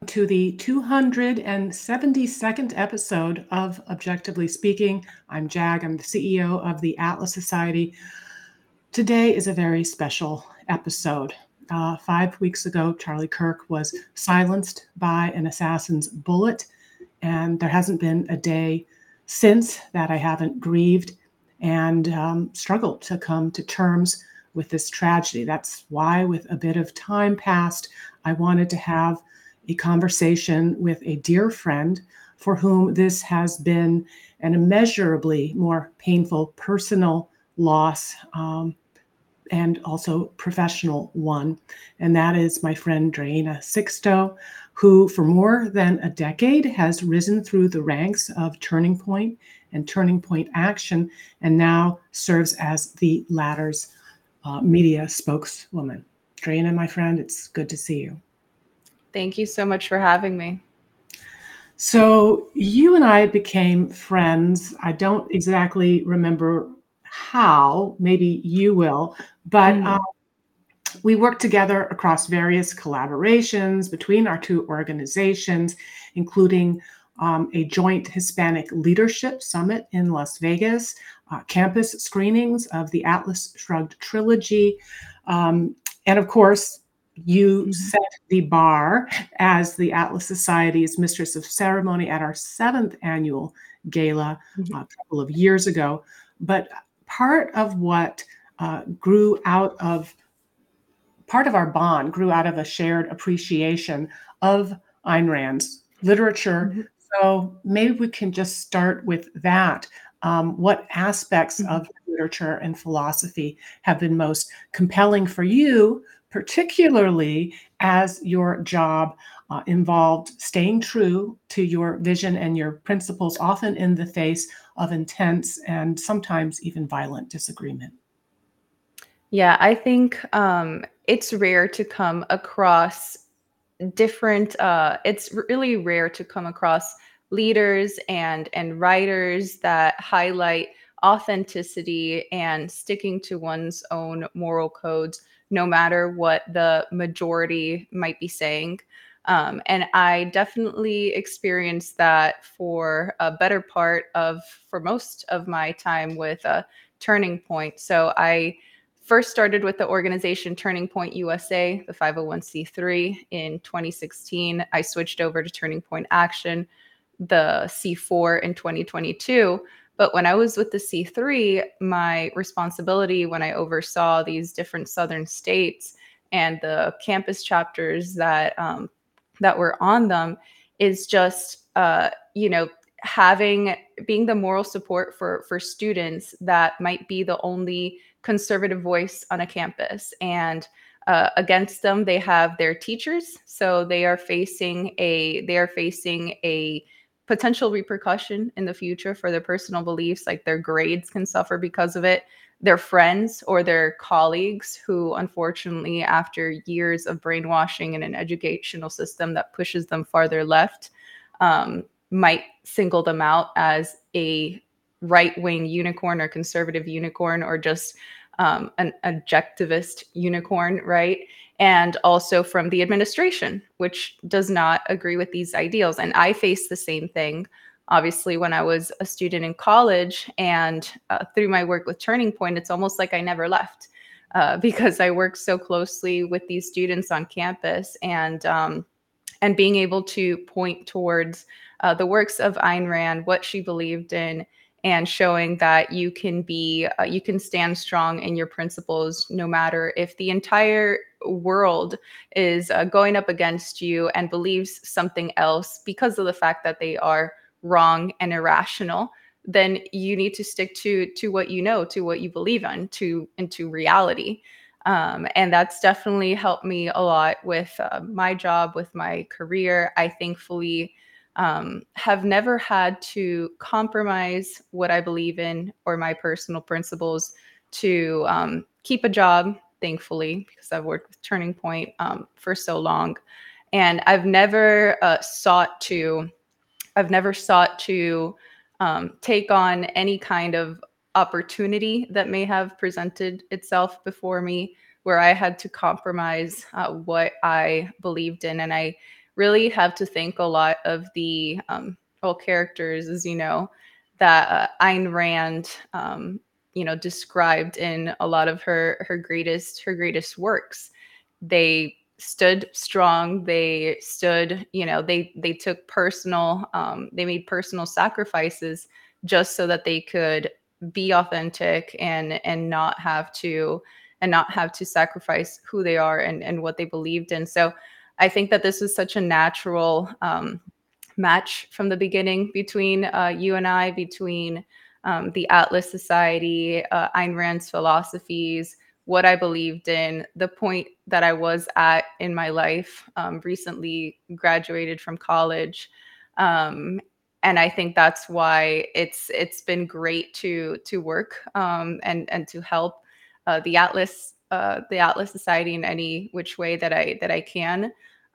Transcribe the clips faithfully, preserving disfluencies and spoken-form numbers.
to the two hundred seventy-second episode of Objectively Speaking. I'm Jag. I'm the C E O of the Atlas Society. Today is a very special episode. Uh, five weeks ago, Charlie Kirk was silenced by an assassin's bullet, and there hasn't been a day since that I haven't grieved and um, struggled to come to terms with this tragedy. That's why, with a bit of time passed, I wanted to have a conversation with a dear friend for whom this has been an immeasurably more painful personal loss um, and also professional one. And that is my friend Drayena Sixto, who for more than a decade has risen through the ranks of Turning Point and Turning Point Action, and now serves as the latter's uh, media spokeswoman. Drayena, my friend, it's good to see you. Thank you so much for having me. So you and I became friends. I don't exactly remember how, maybe you will, but mm. um, we worked together across various collaborations between our two organizations, including um, a joint Hispanic Leadership Summit in Las Vegas, uh, campus screenings of the Atlas Shrugged trilogy, um, and of course, you mm-hmm. set the bar as the Atlas Society's Mistress of Ceremony at our seventh annual gala mm-hmm. a couple of years ago. But part of what uh, grew out of, part of our bond grew out of a shared appreciation of Ayn Rand's literature. Mm-hmm. So maybe we can just start with that. Um, what aspects mm-hmm. of literature and philosophy have been most compelling for you, particularly as your job uh, involved staying true to your vision and your principles, often in the face of intense and sometimes even violent disagreement? Yeah, I think um, it's rare to come across different, uh, it's really rare to come across leaders and, and writers that highlight authenticity and sticking to one's own moral codes, no matter what the majority might be saying. Um, and I definitely experienced that for a better part of, for most of my time with uh, Turning Point. So I first started with the organization Turning Point U S A, the five oh one c three, in twenty sixteen. I switched over to Turning Point Action, the C four, in twenty twenty-two. But when I was with the C three, my responsibility when I oversaw these different Southern states and the campus chapters that um, that were on them is just, uh, you know, having, being the moral support for, for students that might be the only conservative voice on a campus. And uh, against them, they have their teachers. So they are facing a, they are facing a potential repercussion in the future for their personal beliefs, like their grades can suffer because of it. Their friends or their colleagues who, unfortunately, after years of brainwashing in an educational system that pushes them farther left, um, might single them out as a right-wing unicorn or conservative unicorn, or just um, an objectivist unicorn, right? And also from the administration, which does not agree with these ideals. And I faced the same thing, obviously, when I was a student in college. And uh, through my work with Turning Point, it's almost like I never left uh, because I worked so closely with these students on campus, and um, and being able to point towards uh, the works of Ayn Rand, what she believed in, and showing that you can be, uh, you can stand strong in your principles, no matter if the entire world is uh, going up against you and believes something else because of the fact that they are wrong and irrational. Then you need to stick to to what you know, to what you believe in, to into reality. Um, and that's definitely helped me a lot with uh, my job, with my career. I thankfully um, have never had to compromise what I believe in or my personal principles to um, keep a job, thankfully, because I've worked with Turning Point um, for so long. And I've never uh, sought to, I've never sought to um, take on any kind of opportunity that may have presented itself before me where I had to compromise uh, what I believed in. And I really have to thank a lot of the um, well characters, as you know, that uh, Ayn Rand, um, you know, described in a lot of her her greatest her greatest works. They stood strong. They stood, you know, they they took personal, um, they made personal sacrifices just so that they could be authentic and and not have to and not have to sacrifice who they are and and what they believed in. So I think that this was such a natural um, match from the beginning between uh, you and I, between um, the Atlas Society, uh, Ayn Rand's philosophies, what I believed in, the point that I was at in my life, um, recently graduated from college. Um, and I think that's why it's it's been great to to work um, and and to help uh, the Atlas uh, the Atlas Society in any which way that I that I can.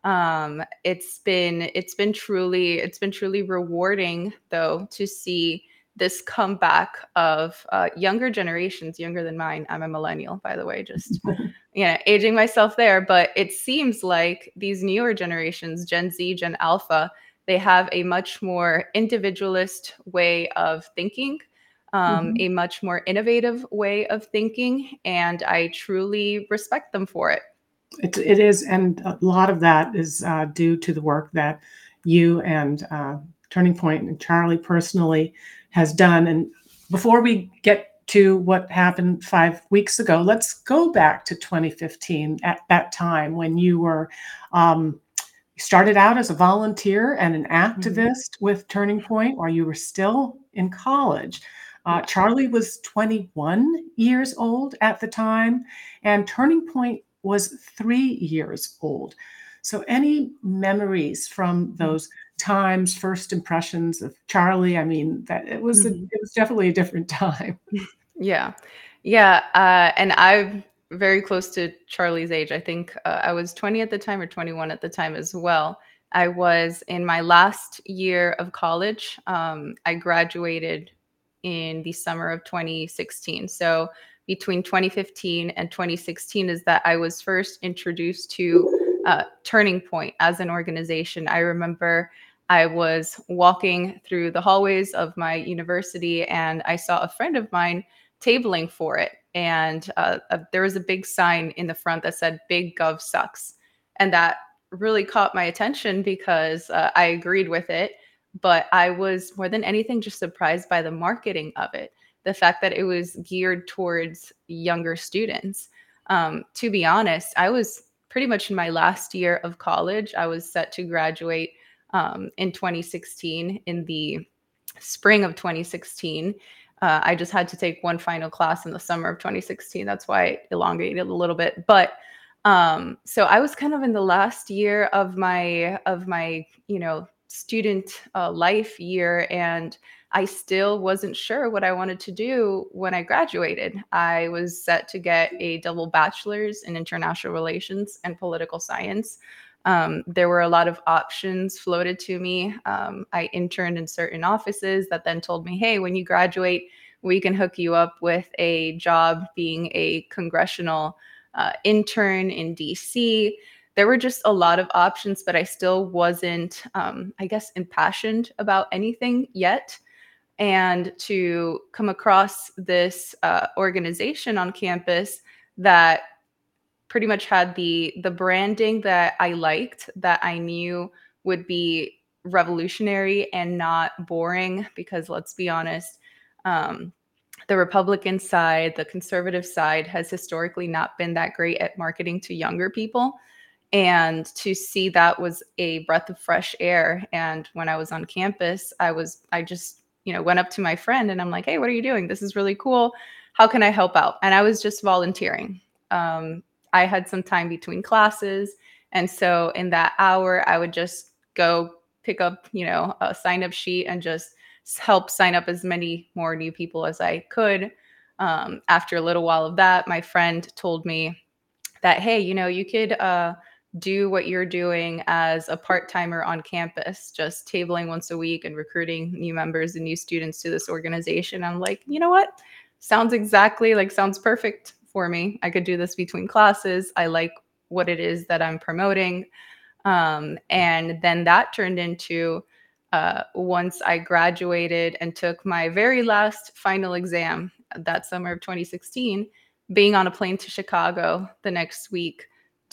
Um, it's been it's been truly it's been truly rewarding though to see this comeback of uh, younger generations, younger than mine. I'm a millennial, by the way, just you know, aging myself there. But it seems like these newer generations, Gen Z, Gen Alpha, they have a much more individualist way of thinking, um, Mhm. a much more innovative way of thinking, and I truly respect them for it. It, it is, and a lot of that is uh, due to the work that you and uh, Turning Point and Charlie personally has done. And before we get to what happened five weeks ago, let's go back to twenty fifteen, at that time when you were um, started out as a volunteer and an Mhm. activist with Turning Point while you were still in college. Uh, Yeah. Charlie was twenty-one years old at the time, and Turning Point was three years old. So, any memories from those times, first impressions of Charlie? I mean, that it was a, Mhm. it was definitely a different time. Yeah. Yeah. Uh, and I'm very close to Charlie's age. I think uh, I was twenty at the time or twenty-one at the time as well. I was in my last year of college. Um, I graduated in the summer of twenty sixteen. So between twenty fifteen and twenty sixteen is that I was first introduced to uh, Turning Point as an organization. I remember I was walking through the hallways of my university and I saw a friend of mine tabling for it. And uh, uh, there was a big sign in the front that said "Big Gov sucks," and that really caught my attention because uh, I agreed with it. But I was more than anything just surprised by the marketing of it, the fact that it was geared towards younger students. Um, to be honest, I was pretty much in my last year of college. I was set to graduate um, in twenty sixteen, in the spring of twenty sixteen. Uh, I just had to take one final class in the summer of twenty sixteen. That's why it elongated a little bit. But um, so I was kind of in the last year of my of my you know student uh, life year, and I still wasn't sure what I wanted to do when I graduated. I was set to get a double bachelor's in international relations and political science. Um, there were a lot of options floated to me. Um, I interned in certain offices that then told me, hey, when you graduate, we can hook you up with a job being a congressional uh, intern in D C. There were just a lot of options, but I still wasn't, um, I guess, impassioned about anything yet. And to come across this uh, organization on campus that pretty much had the the branding that I liked, that I knew would be revolutionary and not boring, because let's be honest, um, the Republican side, the conservative side has historically not been that great at marketing to younger people. And to see that was a breath of fresh air. And when I was on campus, I was, I just, you know, went up to my friend and I'm like, hey, what are you doing? This is really cool. How can I help out? And I was just volunteering. Um, I had some time between classes. And so in that hour, I would just go pick up, you know, a sign up sheet and just help sign up as many more new people as I could. Um, after a little while of that, my friend told me that, hey, you know, you could uh, do what you're doing as a part-timer on campus, just tabling once a week and recruiting new members and new students to this organization. I'm like, you know what? Sounds exactly like sounds perfect for me. I could do this between classes. I like what it is that I'm promoting. Um, and then that turned into uh, once I graduated and took my very last final exam that summer of twenty sixteen, being on a plane to Chicago the next week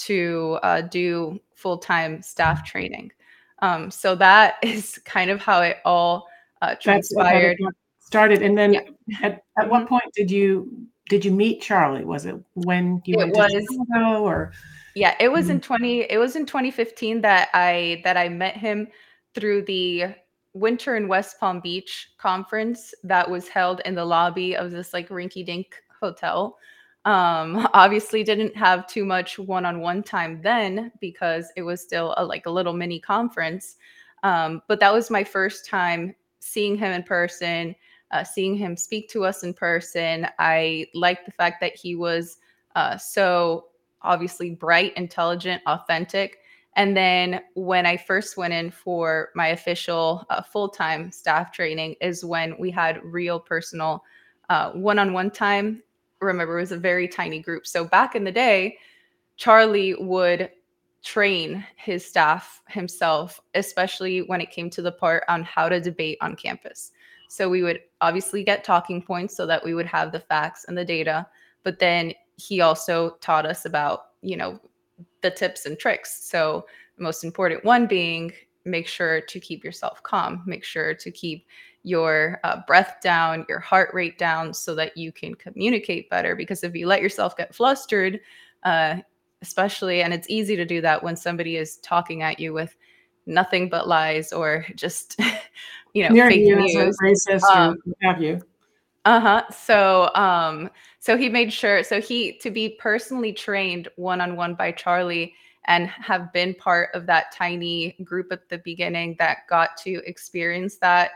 to uh, do full-time staff training. Um, so that is kind of how it all uh, That's transpired. that started. And then Yeah. at, at Mhm. what point did you did you meet Charlie? Was it when you It went was to Chicago or? Yeah, it was in Mhm. twenty it was in twenty fifteen that I that I met him through the Winter in West Palm Beach conference that was held in the lobby of this like rinky-dink hotel. Um, obviously didn't have too much one-on-one time then because it was still a like a little mini conference. Um, but that was my first time seeing him in person, uh, seeing him speak to us in person. I liked the fact that he was uh, so obviously bright, intelligent, authentic. And then when I first went in for my official uh, full-time staff training is when we had real personal uh, one-on-one time. Remember, it was a very tiny group. So back in the day, Charlie would train his staff himself, especially when it came to the part on how to debate on campus. So we would obviously get talking points so that we would have the facts and the data, but then he also taught us about, you know, the tips and tricks. So the most important one being make sure to keep yourself calm, make sure to keep your uh, breath down, your heart rate down so that you can communicate better. Because if you let yourself get flustered, uh, especially, and it's easy to do that when somebody is talking at you with nothing but lies or just, you know, Near fake you as a news. racist or Um, what have you. uh-huh. So, um, so he made sure, so he, to be personally trained one-on-one by Charlie and have been part of that tiny group at the beginning that got to experience that,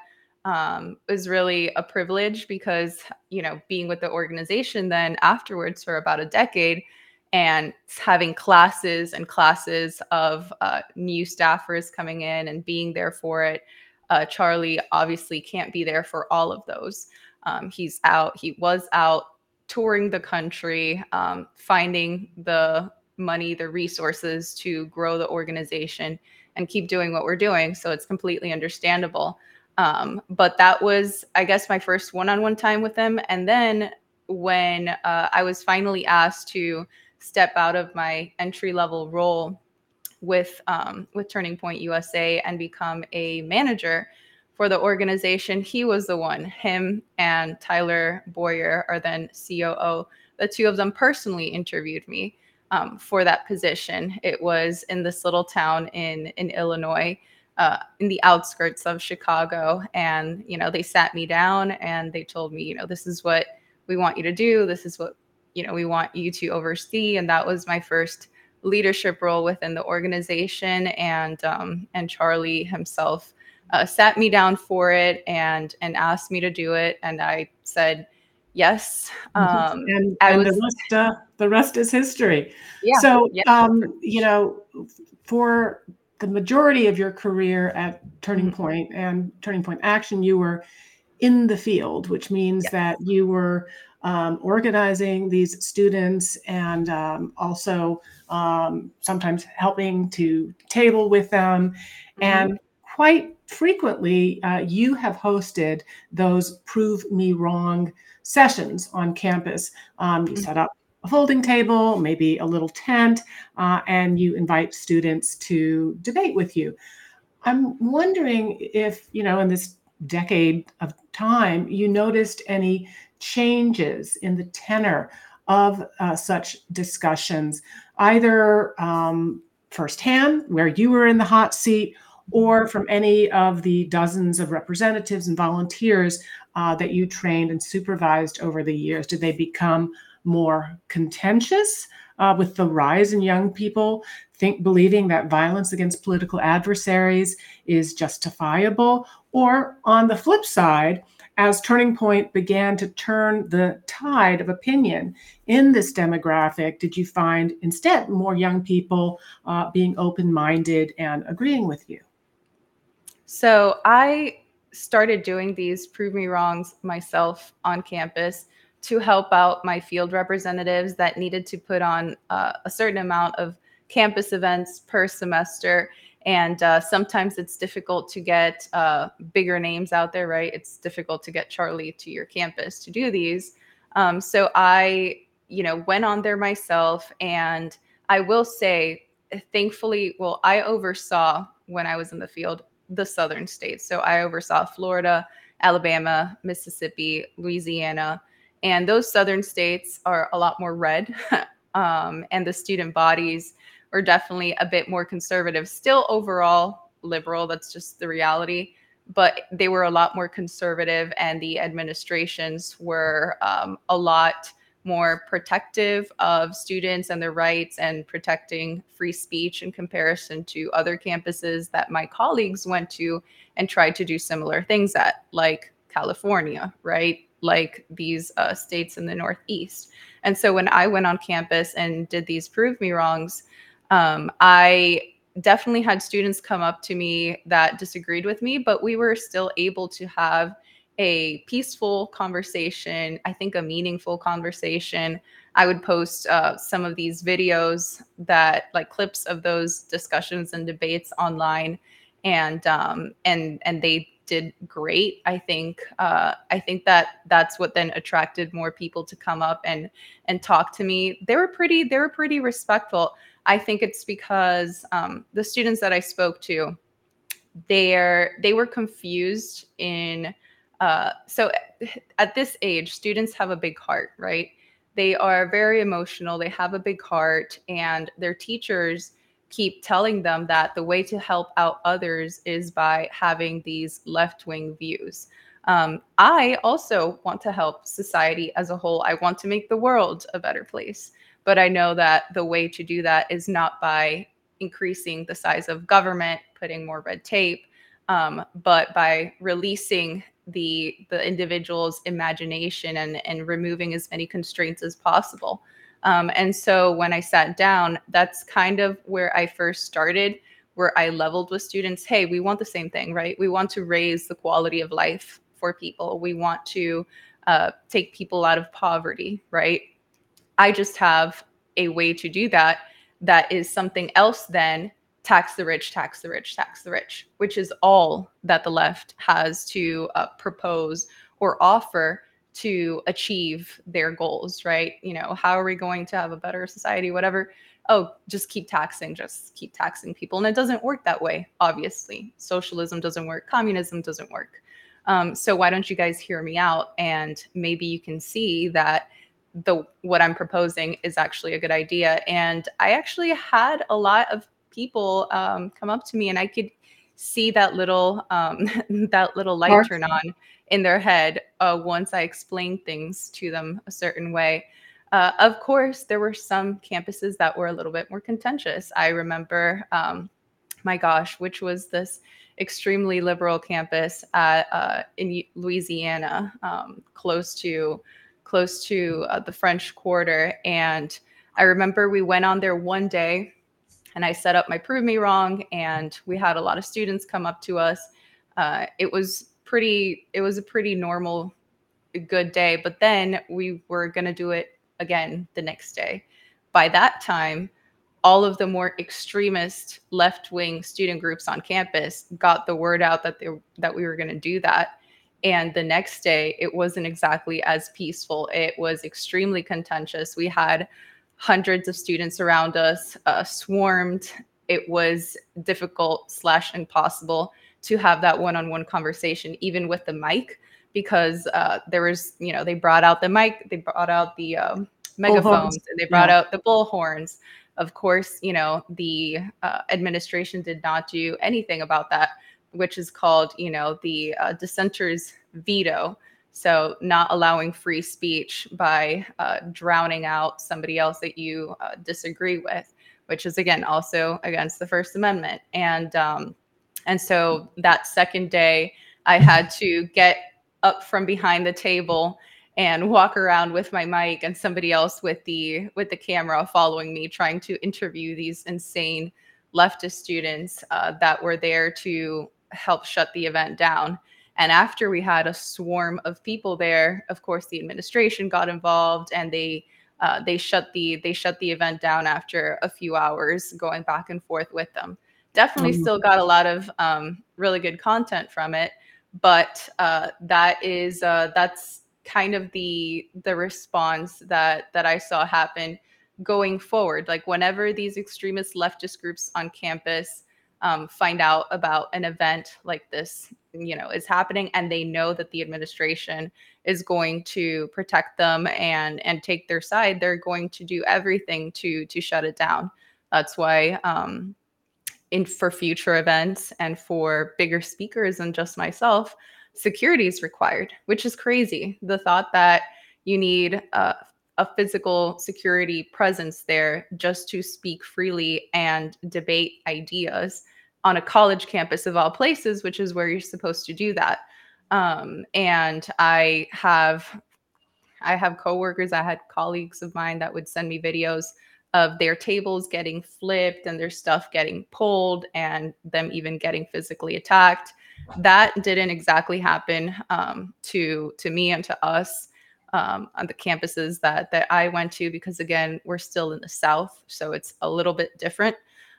um, was really a privilege because, you know, being with the organization then afterwards for about a decade and having classes and classes of uh, new staffers coming in and being there for it. Uh, Charlie obviously can't be there for all of those. Um, he's out, he was out touring the country, um, finding the money, the resources to grow the organization and keep doing what we're doing. So it's completely understandable. Um, but that was, I guess, my first one on one time with him. And then when uh, I was finally asked to step out of my entry level role with um, with Turning Point U S A and become a manager for the organization, he was the one. Him and Tyler Boyer are then C O O. The two of them personally interviewed me um, for that position. It was in this little town in in Illinois, uh, in the outskirts of Chicago, and you know they sat me down and they told me, you know, this is what we want you to do. This is what you know we want you to oversee, and that was my first leadership role within the organization. And um, and Charlie himself uh, sat me down for it and and asked me to do it, and I said yes. Um, and I and the was rest uh, the rest is history. yeah So yeah. um, you know, for the majority of your career at Turning Mhm. Point and Turning Point Action, you were in the field, which means Yes. that you were um, organizing these students and um, also um, sometimes helping to table with them. Mhm. And quite frequently, uh, you have hosted those prove me wrong sessions on campus. Um, you set Mhm. up a folding table, maybe a little tent, uh, and you invite students to debate with you. I'm wondering if, you know, in this decade of time, you noticed any changes in the tenor of uh, such discussions, either um, firsthand, where you were in the hot seat, or from any of the dozens of representatives and volunteers uh, that you trained and supervised over the years. Did they become more contentious uh, with the rise in young people think believing that violence against political adversaries is justifiable? Or on the flip side, as Turning Point began to turn the tide of opinion in this demographic, did you find instead more young people uh, being open-minded and agreeing with you? So I started doing these prove me wrongs myself on campus to help out my field representatives that needed to put on uh, a certain amount of campus events per semester. And uh, sometimes it's difficult to get uh, bigger names out there, right? It's difficult to get Charlie to your campus to do these. Um, so I, you know, went on there myself. And I will say, thankfully, well, I oversaw when I was in the field, the southern states. So I oversaw Florida, Alabama, Mississippi, Louisiana, and those southern states are a lot more red. um, and the student bodies are definitely a bit more conservative, still overall liberal. That's just the reality. But they were a lot more conservative, and the administrations were um, a lot more protective of students and their rights and protecting free speech in comparison to other campuses that my colleagues went to and tried to do similar things at, like California, right? Like these uh, states in the Northeast. And so when I went on campus and did these Prove Me Wrongs, um, I definitely had students come up to me that disagreed with me, but we were still able to have a peaceful conversation, I think a meaningful conversation. I would post uh, some of these videos that, like clips of those discussions and debates online, and um, and and they did great. I think uh, I think that that's what then attracted more people to come up and and talk to me. They were pretty they were pretty respectful. I think it's because um, the students that I spoke to, they're they were confused in uh, so at this age, students have a big heart, right? They are very emotional, they have a big heart, and their teachers keep telling them that the way to help out others is by having these left-wing views. Um, I also want to help society as a whole. I want to make the world a better place. But I know that the way to do that is not by increasing the size of government, putting more red tape, um, but by releasing the the individual's imagination and, and removing as many constraints as possible. Um, and so when I sat down, that's kind of where I first started, where I leveled with students. Hey, we want the same thing, right? We want to raise the quality of life for people. We want to uh, take people out of poverty, right? I just have a way to do that that is something else than tax the rich, tax the rich, tax the rich, which is all that the left has to uh, propose or offer to achieve their goals, right? You know, how are we going to have a better society, whatever? Oh, just keep taxing, just keep taxing people. And it doesn't work that way, obviously. Socialism doesn't work, communism doesn't work. Um, so why don't you guys hear me out? And maybe you can see that the what I'm proposing is actually a good idea. And I actually had a lot of people um, come up to me, and I could see that little um, that little light Mark? turn on in their head uh, once I explained things to them a certain way. Uh, of course, there were some campuses that were a little bit more contentious. I remember, um, my gosh, which was this extremely liberal campus at, uh, in Louisiana, um, close to close to uh, the French Quarter. And I remember we went on there one day, and I set up my Prove Me Wrong, and we had a lot of students come up to us. Uh, it was pretty, it was a pretty normal, good day, but then we were going to do it again the next day. By that time, all of the more extremist left-wing student groups on campus got the word out that they, that we were going to do that. And the next day, it wasn't exactly as peaceful. It was extremely contentious. We had hundreds of students around us, uh, swarmed. It was difficult slash impossible to have that one-on-one conversation, even with the mic, because uh, there was, you know, they brought out the mic, they brought out the um, megaphones, and they brought yeah. out the bullhorns. Of course, you know, the uh, administration did not do anything about that, which is called, you know, the uh, dissenters veto. So not allowing free speech by uh, drowning out somebody else that you uh, disagree with, which is, again, also against the First Amendment. And um, and so that second day, I had to get up from behind the table and walk around with my mic and somebody else with the with the camera following me, trying to interview these insane leftist students uh, that were there to help shut the event down. And after we had a swarm of people there, of course, the administration got involved, and they uh, they shut the they shut the event down after a few hours going back and forth with them. Definitely Um, still got a lot of um, really good content from it, but uh, that is uh, that's kind of the the response that that I saw happen going forward. Like whenever these extremist leftist groups on campus um, find out about an event like this, you know, is happening, and they know that the administration is going to protect them and and take their side, they're going to do everything to to shut it down. That's why um, in for future events and for bigger speakers than just myself, security is required, which is crazy. The thought that you need uh, a physical security presence there just to speak freely and debate ideas on a college campus of all places, which is where you're supposed to do that. Um, and I have I have coworkers, I had colleagues of mine that would send me videos of their tables getting flipped and their stuff getting pulled and them even getting physically attacked. That didn't exactly happen um, to to me and to us um, on the campuses that that I went to, because again, we're still in the South, so it's a little bit different.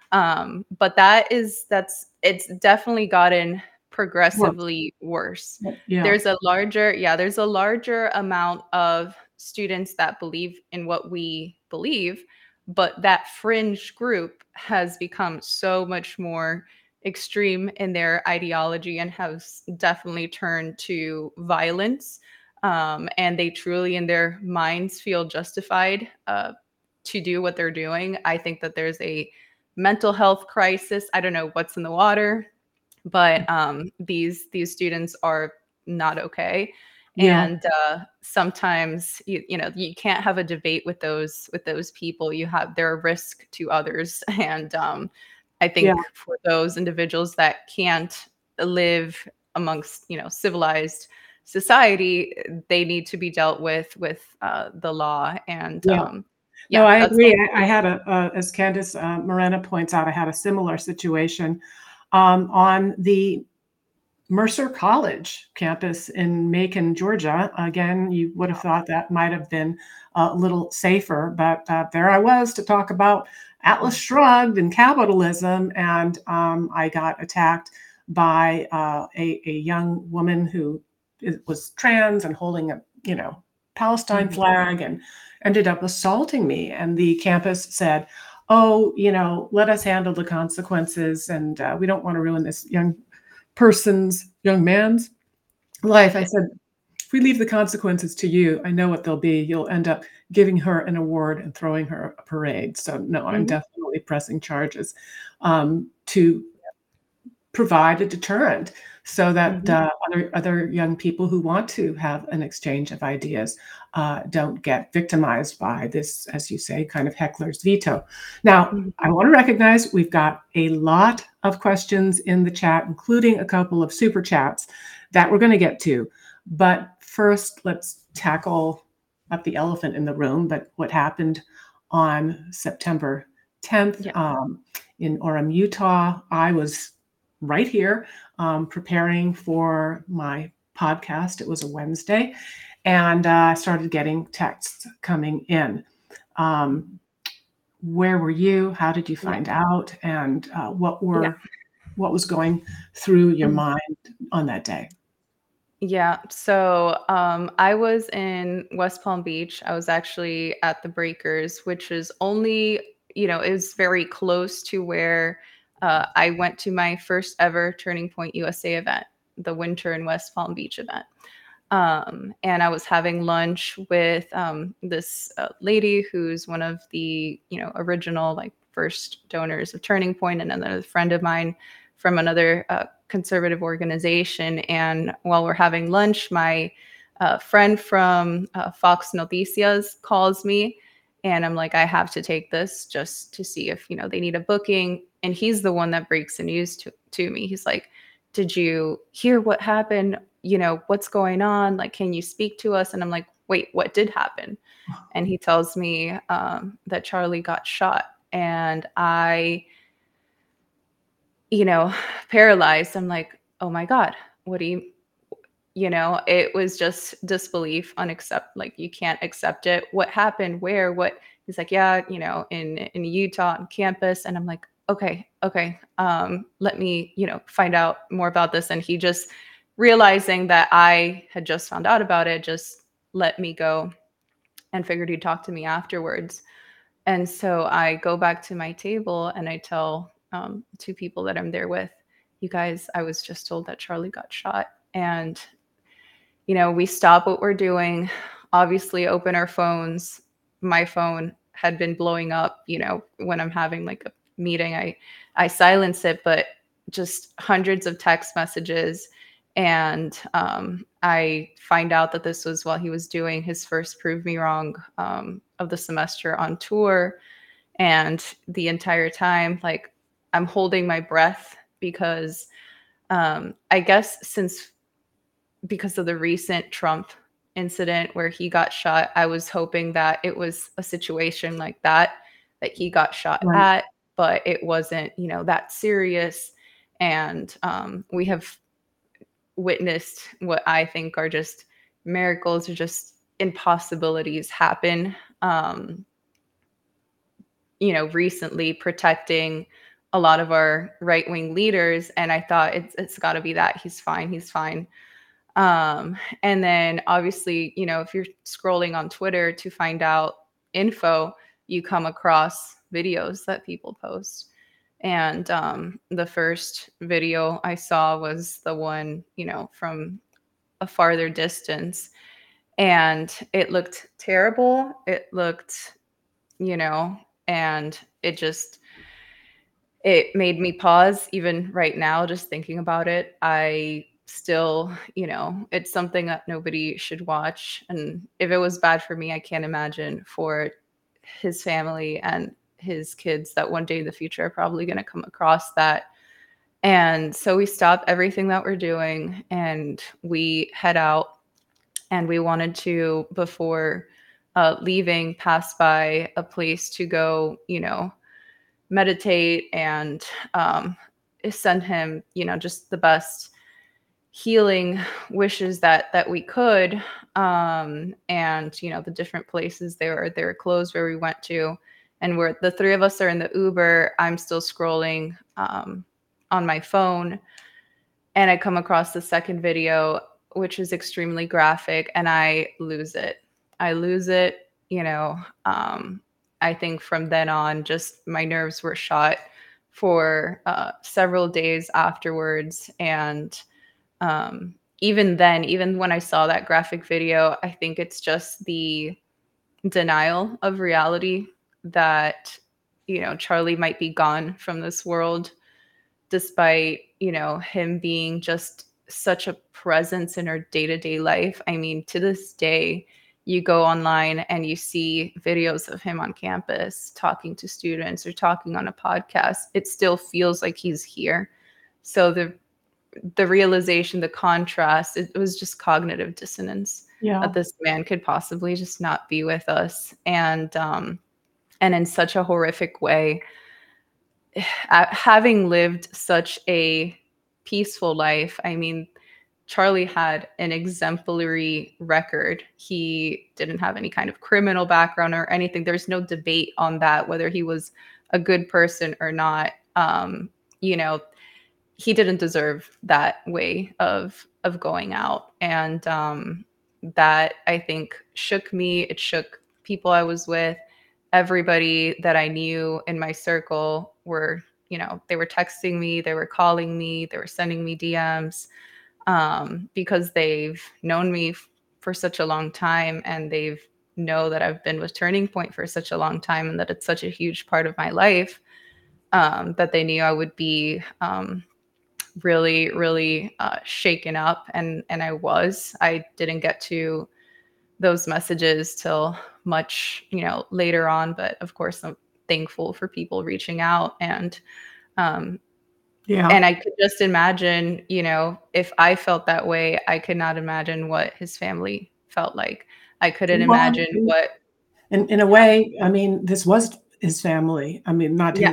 Um, but that is that's it's definitely gotten works. progressively worse. Yeah. There's a larger, yeah, there's a larger amount of students that believe in what we believe, but that fringe group has become so much more extreme in their ideology and has definitely turned to violence. Um, and they truly, in their minds, feel justified uh, to do what they're doing. I think that there's a mental health crisis. I don't know what's in the water, but um, these these students are not okay. Yeah. And uh, sometimes you, you know you can't have a debate with those with those people. You have they're a risk to others, and um, I Yeah. think for those individuals that can't live amongst you know civilized society, they need to be dealt with with uh, the law. And Yeah. um, No, yeah, I that's agree. I I had a, uh, as Candace uh, Morena points out, I had a similar situation um, on the Mercer College campus in Macon, Georgia. Again, you would have thought that might have been a little safer, but uh, there I was to talk about Atlas Shrugged and capitalism, and um, I got attacked by uh, a, a young woman who is- was trans and holding a, you know, Palestine Mhm. flag, and ended up assaulting me. And the campus said, "Oh, you know, let us handle the consequences, and uh, we don't want to ruin this young person's, young man's life." I said, "If we leave the consequences to you, I know what they'll be. You'll end up giving her an award and throwing her a parade." So no, I'm Mhm. definitely pressing charges um, to provide a deterrent so that Mhm. uh, other other young people who want to have an exchange of ideas uh, don't get victimized by this, as you say, kind of heckler's veto. Now, Mhm. I want to recognize we've got a lot of questions in the chat, including a couple of super chats that we're going to get to. But first, let's tackle not the elephant in the room, but what happened on September tenth Yeah. um, in Orem, Utah. I was right here um, preparing for my podcast. It was a Wednesday, and uh, I started getting texts coming in. Um, where were you? How did you Yeah. find out? And uh, what Yeah. were what was going through your Mhm. mind on that day? Yeah. So um, I was in West Palm Beach. I was actually at the Breakers, which is only, you know, it was very close to where uh, I went to my first ever Turning Point U S A event, the Winter in West Palm Beach event. Um, and I was having lunch with um, this uh, lady who's one of the, you know, original like first donors of Turning Point, and another friend of mine from another uh, conservative organization. And while we're having lunch, my uh, friend from uh, Fox Noticias calls me, and I'm like, I have to take this just to see if you know they need a booking. And he's the one that breaks the news to to me. He's like, "Did you hear what happened? You know, what's going on? Like, can you speak to us?" And I'm like, "Wait, what did happen?" And he tells me um, that Charlie got shot, and I you know, paralyzed. I'm like, oh my God, what do you, you know, it was just disbelief, unaccept, like you can't accept it. What happened? Where? What? He's like, yeah, you know, in in Utah on campus, and I'm like, okay, okay, um, let me, you know, find out more about this. And he just realizing that I had just found out about it, just let me go and figured he'd talk to me afterwards. And so I go back to my table and I tell um, two people that I'm there with, you guys, I was just told that Charlie got shot. And, you know, we stop what we're doing, obviously open our phones. My phone had been blowing up, you know, when I'm having like a meeting, I, I silence it, but just hundreds of text messages. And um, I find out that this was while he was doing his first Prove Me Wrong um, of the semester on tour. And the entire time, like, I'm holding my breath because um, I guess since because of the recent Trump incident where he got shot, I was hoping that it was a situation like that, that he got shot Right. at, but it wasn't, you know, that serious. And um, we have witnessed what I think are just miracles or just impossibilities happen. Um, you know, recently protecting a lot of our right-wing leaders. And I thought it's it's got to be that. He's fine. He's fine. Um, and then obviously, you know, if you're scrolling on Twitter to find out info, you come across videos that people post. And um, the first video I saw was the one, you know, from a farther distance. And it looked terrible. It looked, you know, and it just, it made me pause even right now, just thinking about it. I still, you know, it's something that nobody should watch. And if it was bad for me, I can't imagine for his family and his kids that one day in the future are probably going to come across that. And so we stop everything that we're doing and we head out. And we wanted to, before uh, leaving, pass by a place to go, you know, meditate and um, send him, you know, just the best healing wishes that that we could. Um, and you know, the different places they were they were closed where we went to, and we're the three of us are in the Uber. I'm still scrolling um, on my phone, and I come across the second video, which is extremely graphic, and I lose it. I lose it. You know, um, I think from then on, just my nerves were shot for uh, several days afterwards. And um, even then, even when I saw that graphic video, I think it's just the denial of reality that, you know, Charlie might be gone from this world, despite, you know, him being just such a presence in our day-to-day life. I mean, to this day, you go online and you see videos of him on campus talking to students or talking on a podcast. It still feels like he's here. So the the realization, the contrast, it was just cognitive dissonance. Yeah. That this man could possibly just not be with us. And um, and in such a horrific way. Having lived such a peaceful life, I mean, Charlie had an exemplary record. He didn't have any kind of criminal background or anything. There's no debate on that, whether he was a good person or not. Um, you know, he didn't deserve that way of of going out. And um, that, I think, shook me. It shook people I was with. Everybody that I knew in my circle were, you know, they were texting me, they were calling me, they were sending me D Ms um, because they've known me f- for such a long time, and they've know that I've been with Turning Point for such a long time, and that it's such a huge part of my life, um, that they knew I would be um, really, really uh, shaken up. And, and I was. I didn't get to those messages till much, you know, later on. But of course, I'm thankful for people reaching out. And um, Yeah. and I could just imagine, you know, if I felt that way, I could not imagine what his family felt like. I couldn't Well, imagine what. in in a way, I mean, this was his family. I mean, not Yeah. his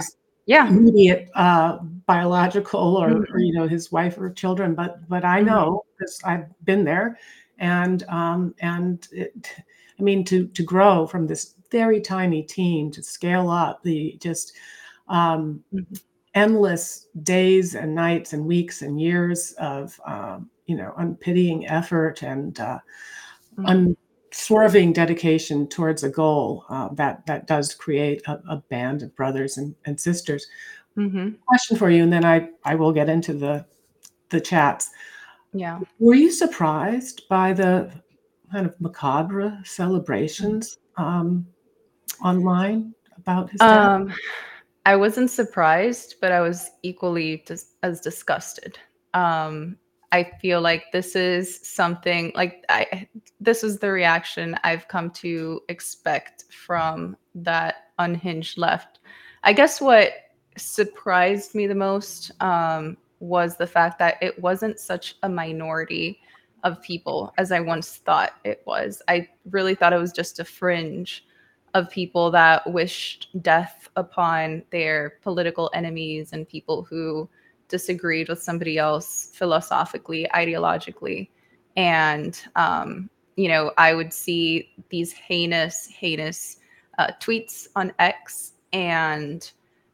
Yeah. immediate uh, biological or, or, Mhm. you know, his wife or children, but but I Mhm. know because I've been there, and um, and it, I mean to to grow from this very tiny team to scale up the just um, Mhm. endless days and nights and weeks and years of um, you know unpitying effort and uh, Mhm. unswerving dedication towards a goal uh, that that does create a, a band of brothers and, and sisters. Mhm. Question for you, and then I I will get into the the chats. Yeah. Were you surprised by the kind of macabre Mhm. celebrations um, online about his death? Um, I wasn't surprised, but I was equally dis- as disgusted. Um, I feel like this is something like I this is the reaction I've come to expect from that unhinged left. I guess what surprised me the most um, was the fact that it wasn't such a minority of people as I once thought it was. I really thought it was just a fringe of people that wished death upon their political enemies and people who disagreed with somebody else philosophically, ideologically. And, um, you know, I would see these heinous, heinous uh, tweets on X, and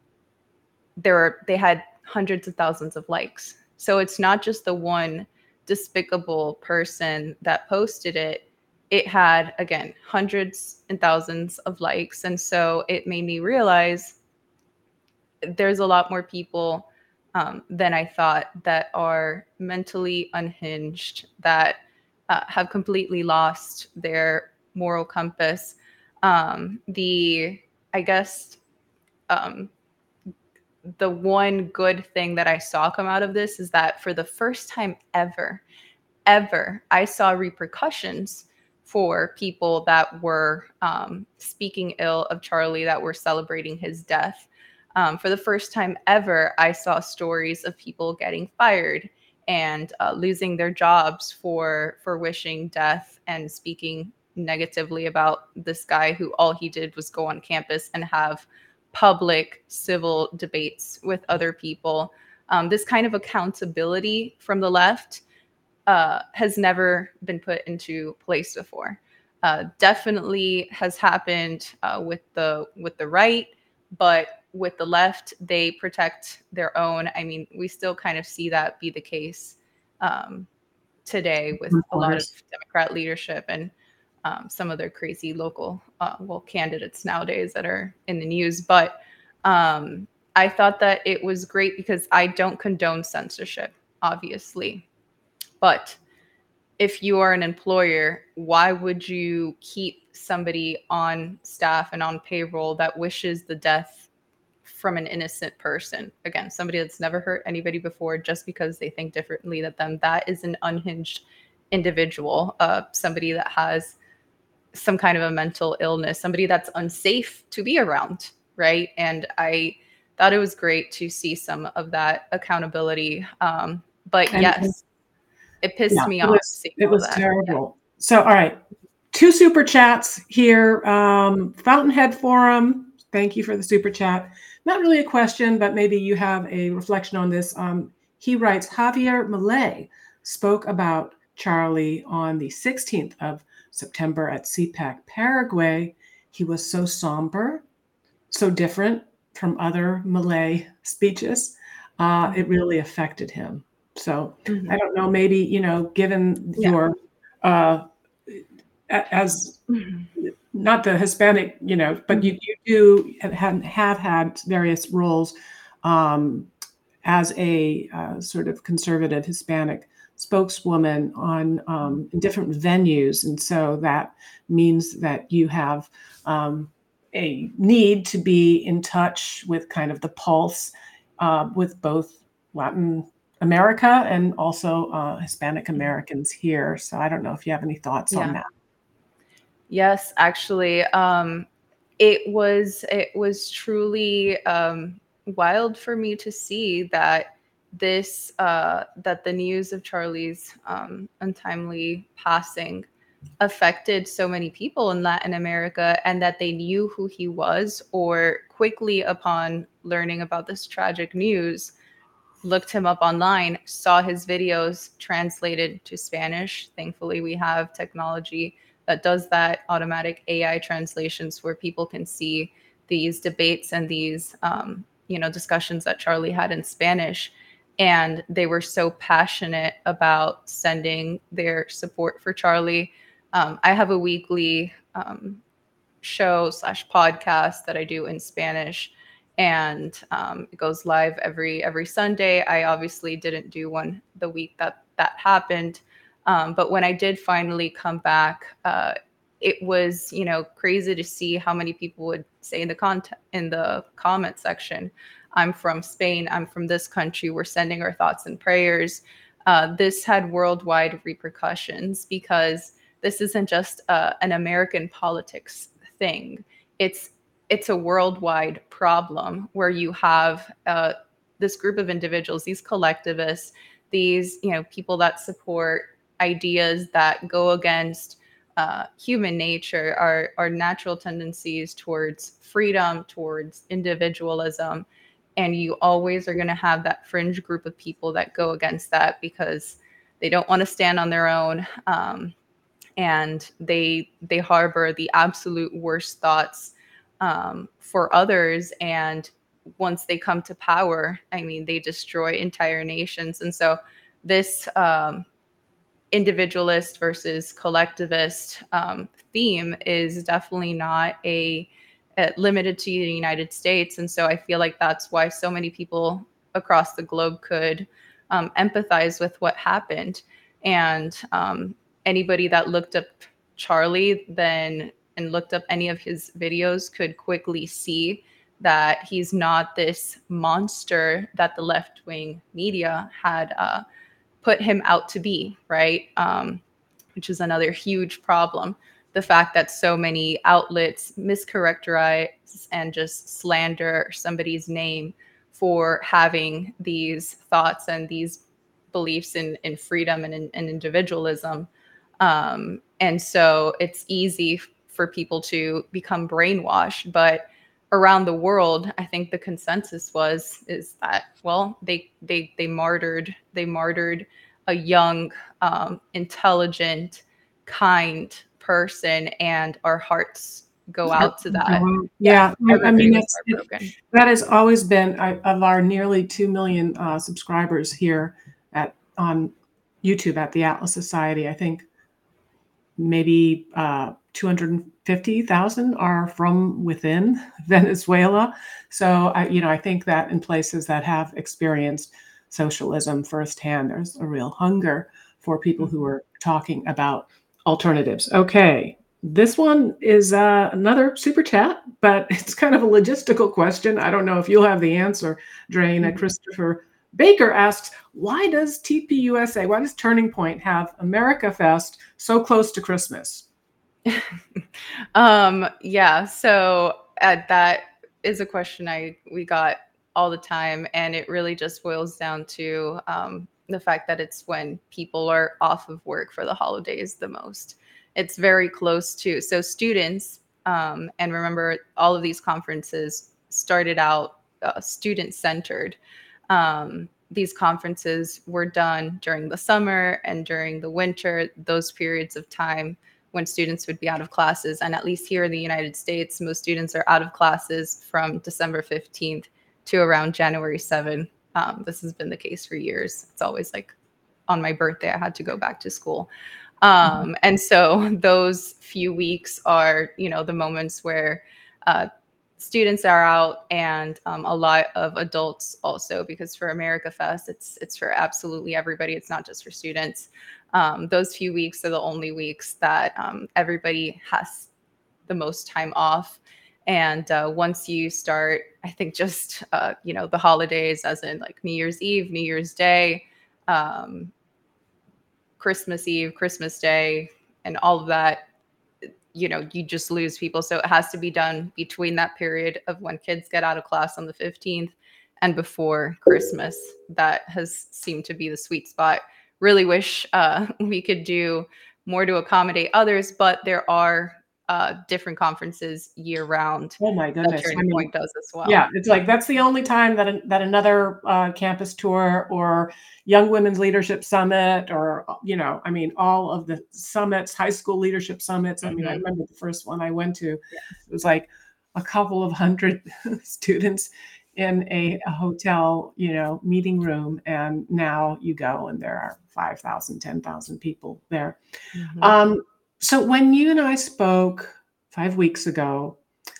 there were, they had hundreds of thousands of likes. So it's not just the one despicable person that posted it. It had, again, hundreds and thousands of likes. And so it made me realize there's a lot more people um, than I thought that are mentally unhinged, that uh, have completely lost their moral compass. Um, the, I guess, um, the one good thing that I saw come out of this is that for the first time ever, ever, I saw repercussions for people that were um, speaking ill of Charlie, that were celebrating his death. Um, for the first time ever, I saw stories of people getting fired and uh, losing their jobs for for wishing death and speaking negatively about this guy who all he did was go on campus and have public civil debates with other people. Um, this kind of accountability from the left uh, has never been put into place before. Uh, definitely has happened uh, with the with the right, but with the left, they protect their own. I mean, we still kind of see that be the case um, today with a lot of Reporters. Democrat leadership and um, some of their crazy local uh, well candidates nowadays that are in the news. But um, I thought that it was great because I don't condone censorship, obviously, but if you are an employer, why would you keep somebody on staff and on payroll that wishes the death from an innocent person? Again, somebody that's never hurt anybody before just because they think differently than them. That is an unhinged individual, uh, somebody that has some kind of a mental illness, somebody that's unsafe to be around, right? And I thought it was great to see some of that accountability. Um, but And, and yes, it pissed yeah, me it off was seeing it all was that. Yeah. terrible. So, all right, two super chats here. Um, Fountainhead Forum, thank you for the super chat. Not really a question, but maybe you have a reflection on this. Um, he writes, Javier Milei spoke about Charlie on the sixteenth of September at CPAC Paraguay. He was so somber, so different from other Malay speeches. Uh, it really affected him. So I Mhm. don't know, maybe, you know, given Yeah. your, uh, as Mhm. not the Hispanic, you know, but Mhm. you, you do have, have had various roles um, as a uh, sort of conservative Hispanic spokeswoman on um, in different venues. And so that means that you have um, a need to be in touch with kind of the pulse uh, with both Latin America and also uh, Hispanic Mhm. Americans here. So I don't know if you have any thoughts on Yeah. that. Yes, actually, um, it was it was truly um, wild for me to see that this uh, that the news of Charlie's um, untimely passing affected so many people in Latin America, and that they knew who he was, or quickly upon learning about this tragic news, looked him up online, saw his videos translated to Spanish. Thankfully, we have technology that does that, automatic A I translations, where people can see these debates and these, um, you know, discussions that Charlie had in Spanish. And they were so passionate about sending their support for Charlie. Um, I have a weekly um, show slash podcast that I do in Spanish, and um, it goes live every every Sunday. I obviously didn't do one the week that that happened, um, but when I did finally come back, uh, it was, you know, crazy to see how many people would say in the content in the comment section, "I'm from Spain. I'm from this country. We're sending our thoughts and prayers." Uh, this had worldwide repercussions, because this isn't just uh, an American politics thing. It's it's a worldwide problem, where you have uh, this group of individuals, these collectivists, these, you know, people that support ideas that go against uh, human nature, our our natural tendencies towards freedom, towards individualism. And you always are going to have that fringe group of people that go against that, because they don't want to stand on their own. Um, and they they harbor the absolute worst thoughts um, for others. And once they come to power, I mean, they destroy entire nations. And so this um, individualist versus collectivist um, theme is definitely not a, a limited to the United States. And so I feel like that's why so many people across the globe could um, empathize with what happened. And um, anybody that looked up Charlie then and looked up any of his videos could quickly see that he's not this monster that the left-wing media had uh, put him out to be, right? Um, which is another huge problem. The fact that so many outlets mischaracterize and just slander somebody's name for having these thoughts and these beliefs in, in freedom and in, in individualism. Um, and so it's easy for people to become brainwashed. But around the world, I think the consensus was is that, well, they they they martyred they martyred a young, um, intelligent, kind person, and our hearts go out to that. Yeah, Yeah, I, I mean, everybody was that's, heartbroken. that has always been I, of our nearly two million uh, subscribers here at on YouTube at the Atlas Society. I think maybe uh, two hundred fifty thousand are from within Venezuela. So, I, you know, I think that in places that have experienced socialism firsthand, there's a real hunger for people who are talking about alternatives. Okay, this one is uh, another super chat, but it's kind of a logistical question. I don't know if you'll have the answer, Drain. Mm-hmm. Christopher Baker asks, why does T P U S A, why does Turning Point have America Fest so close to Christmas? um, yeah, so uh, that is a question I we got all the time, and it really just boils down to um, the fact that it's when people are off of work for the holidays the most. It's very close to, so students, um, and remember, all of these conferences started out uh, student-centered. Um, these conferences were done during the summer and during the winter, those periods of time when students would be out of classes. And at least here in the United States, most students are out of classes from December fifteenth to around January seventh. Um, this has been the case for years. It's always like on my birthday, I had to go back to school. Um, mm-hmm. And so those few weeks are, you know, the moments where uh, students are out, and um, a lot of adults also, because for America Fest, it's it's for absolutely everybody. It's not just for students. Um, those few weeks are the only weeks that um, everybody has the most time off. And uh, once you start, I think just, uh, you know, the holidays, as in like New Year's Eve, New Year's Day, um, Christmas Eve, Christmas Day, and all of that, you know, you just lose people. So it has to be done between that period of when kids get out of class on the fifteenth and before Christmas. That has seemed to be the sweet spot. Really wish uh, we could do more to accommodate others, but there are uh, different conferences year round Oh my that goodness. I Turning mean, Point does as well. yeah, it's like that's the only time that an- that another uh, campus tour or Young Women's Leadership Summit or you know, I mean, all of the summits, high school leadership summits. I mean, I Mhm. remember the first one I went to. Yes. It was like a couple of hundred students in a, a hotel, you know, meeting room, and now you go and there are five thousand, ten thousand people there. Mhm. Um, so when you and I spoke five weeks ago,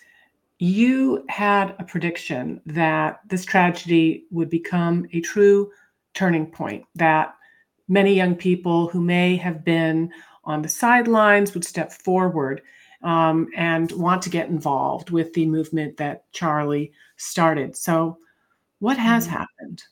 you had a prediction that this tragedy would become a true turning point, that many young people who may have been on the sidelines would step forward um, and want to get involved with the movement that Charlie started. So, what has Mhm. happened?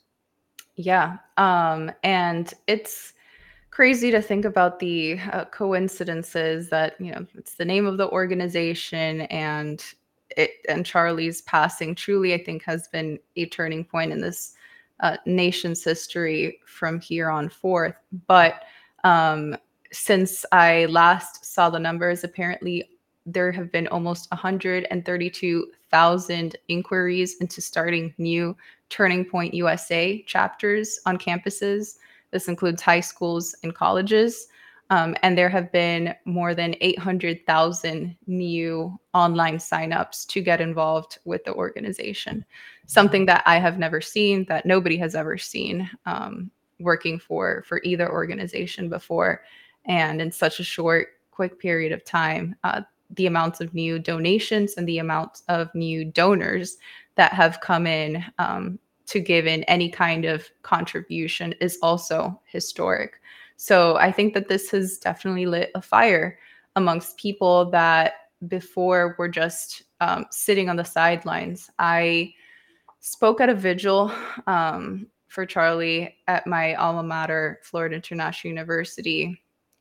Yeah. Um, and it's crazy to think about the uh, coincidences that, you know, it's the name of the organization and it and Charlie's passing truly, I think, has been a turning point in this uh, nation's history from here on forth. But um, since I last saw the numbers, apparently there have been almost one hundred thirty-two thousand inquiries into starting new Turning Point U S A chapters on campuses. This includes high schools and colleges. Um, and there have been more than eight hundred thousand new online signups to get involved with the organization. Something that I have never seen, that nobody has ever seen um, working for, for either organization before. And in such a short, quick period of time, uh, the amounts of new donations and the amount of new donors that have come in um, to give in any kind of contribution is also historic. So I think that this has definitely lit a fire amongst people that before were just um, sitting on the sidelines. I spoke at a vigil um, for Charlie at my alma mater, Florida International University,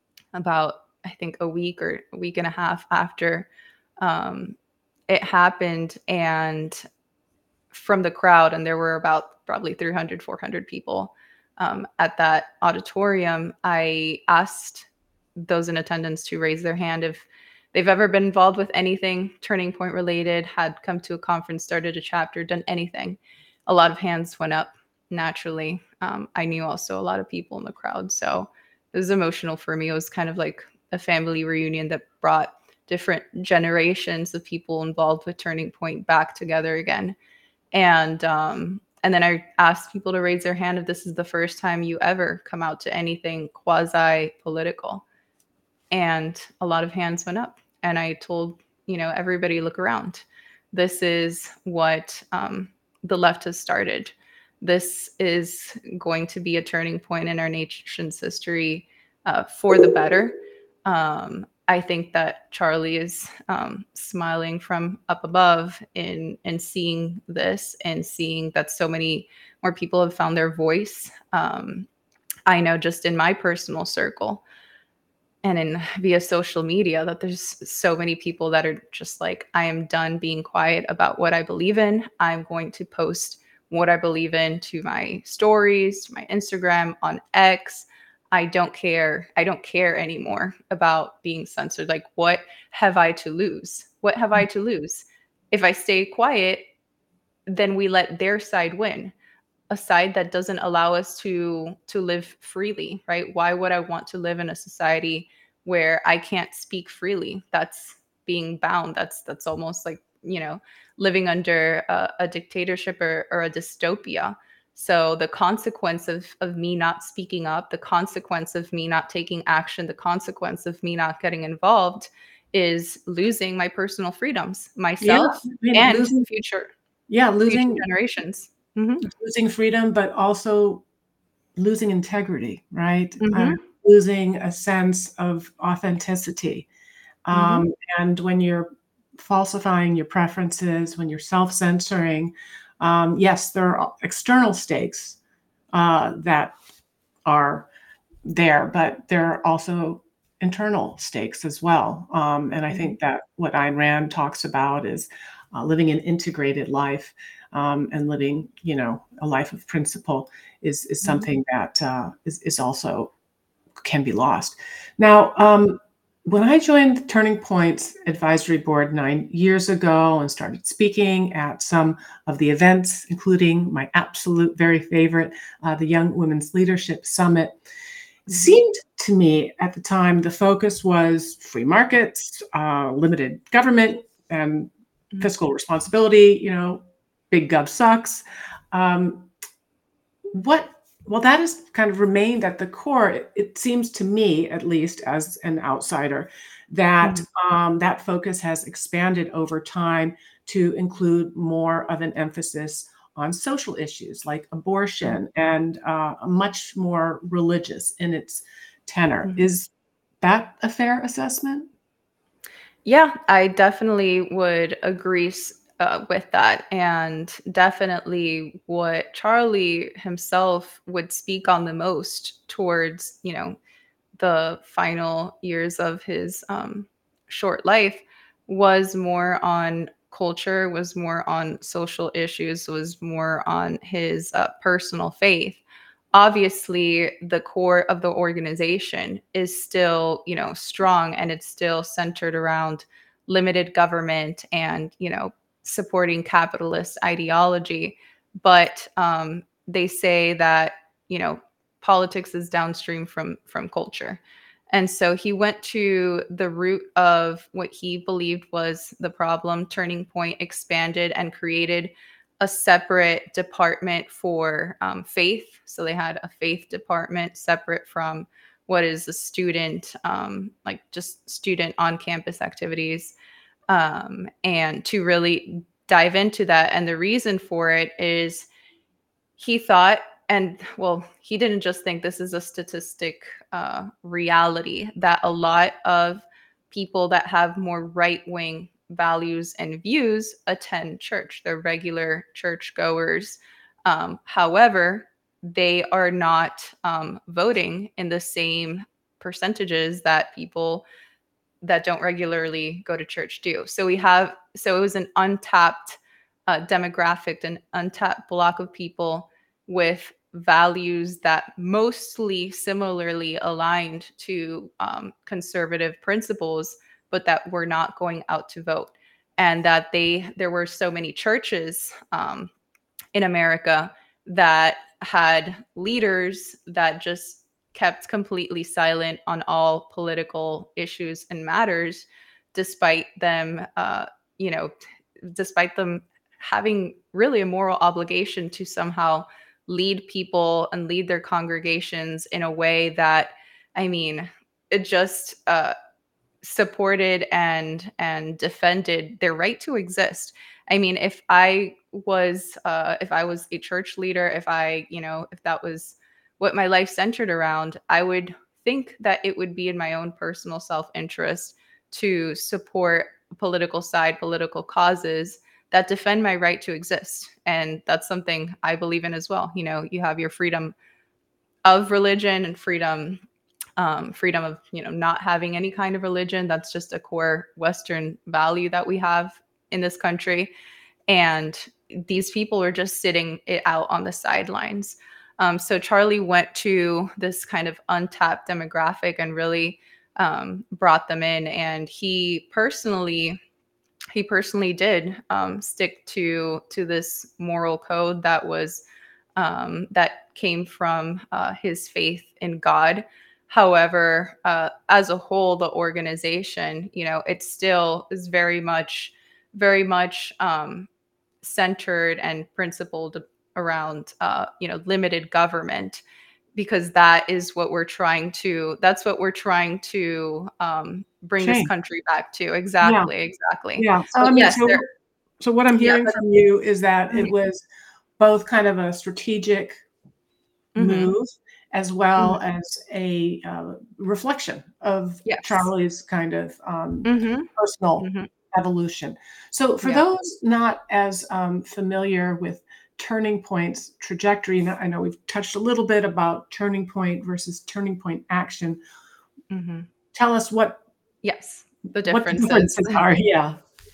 about I think a week or a week and a half after um, it happened. And from the crowd, and there were about probably three hundred, four hundred people um, at that auditorium, I asked those in attendance to raise their hand if they've ever been involved with anything Turning Point related, had come to a conference, started a chapter, done anything. A lot of hands went up naturally. Um, I knew also a lot of people in the crowd. So it was emotional for me. It was kind of like a family reunion that brought different generations of people involved with Turning Point back together again. And um, and then I asked people to raise their hand if this is the first time you ever come out to anything quasi-political. And a lot of hands went up. And I told, you know, everybody look around. This is what um, the left has started. This is going to be a turning point in our nation's history uh, for the better. Um, I think that Charlie is um, smiling from up above in in seeing this and seeing that so many more people have found their voice. Um, I know just in my personal circle and in via social media that there's so many people that are just like, I am done being quiet about what I believe in. I'm going to post what I believe in to my stories, to my Instagram, on X. I don't care. I don't care anymore about being censored. Like, what have I to lose? What have I to lose? If I stay quiet, then we let their side win, a side that doesn't allow us to to live freely, right? Why would I want to live in a society where I can't speak freely? That's being bound. That's that's almost like, you know, living under a, a dictatorship or, or a dystopia. So the consequence of of me not speaking up, the consequence of me not taking action, the consequence of me not getting involved is losing my personal freedoms, Yeah, myself, I mean, and losing, future yeah, future losing generations. Hmm. losing freedom, but also losing integrity, right? Um, Hmm. losing a sense of authenticity. Hmm. Um, and when you're falsifying your preferences, when you're self-censoring, um, yes, there are external stakes uh, that are there, but there are also internal stakes as well. Um, and I Mhm. think that what Ayn Rand talks about is uh, living an integrated life um, and living, you know, a life of principle is is Mhm. something that uh, is is also can be lost. Now, um, when I joined the Turning Points Advisory Board nine years ago and started speaking at some of the events, including my absolute very favorite, uh, the Young Women's Leadership Summit, it seemed to me at the time the focus was free markets, uh, limited government, and fiscal responsibility. You know, big gov sucks. Um, what well, that has kind of remained at the core. It, it seems to me, at least as an outsider, that Mhm. um, that focus has expanded over time to include more of an emphasis on social issues like abortion and uh, much more religious in its tenor. Mhm. Is that a fair assessment? Yeah, I definitely would agree s- uh, with that. And definitely what Charlie himself would speak on the most towards, you know, the final years of his um, short life was more on culture, was more on social issues, was more on his uh, personal faith. Obviously, the core of the organization is still, you know, strong, and it's still centered around limited government and, you know, supporting capitalist ideology. But um, they say that, you know, politics is downstream from from culture. And so he went to the root of what he believed was the problem. Turning Point expanded and created a separate department for um, faith. So they had a faith department separate from what is a student, um, like just student on campus activities, um, and to really dive into that. And the reason for it is he thought, and well, he didn't just think, this is a statistic uh, reality, that a lot of people that have more right wing values and views attend church. They're regular church goers. Um, however, they are not um, voting in the same percentages that people that don't regularly go to church do. So we have, so it was an untapped uh, demographic, an untapped block of people with values that mostly similarly aligned to um, conservative principles, but that were not going out to vote. And that they, there were so many churches um, in America that had leaders that just kept completely silent on all political issues and matters, despite them, uh, you know, despite them having really a moral obligation to somehow lead people and lead their congregations in a way that, I mean, it just uh, supported and and defended their right to exist. I mean, if I was uh, if I was a church leader, if I, you know, if that was what my life centered around, I would think that it would be in my own personal self-interest to support political side, political causes that defend my right to exist. And that's something I believe in as well. You know, you have your freedom of religion and freedom um, freedom of, you know, not having any kind of religion. That's just a core Western value that we have in this country. And these people are just sitting it out on the sidelines. Um, so Charlie went to this kind of untapped demographic and really um, brought them in. And he personally, he personally did um, stick to to this moral code that was um, that came from uh, his faith in God. However, uh, as a whole, the organization, you know, it still is very much, very much um, centered and principled around, uh, you know, limited government, because that is what we're trying to, that's what we're trying to um, bring this Change. country back to. Yeah. Exactly, exactly. Yeah. So But I mean, yes, there, so so what I'm yeah, hearing but, from you is that it mhm, was both kind of a strategic mhm, move as well mhm, as a uh, reflection of yes. Charlie's kind of um, Mhm, personal mhm, evolution. So, for yeah. those not as um, familiar with Turning Point's trajectory, and I know we've touched a little bit about Turning Point versus Turning Point action. Mhm. Tell us what Yes, the what the differences. differences are. Yeah.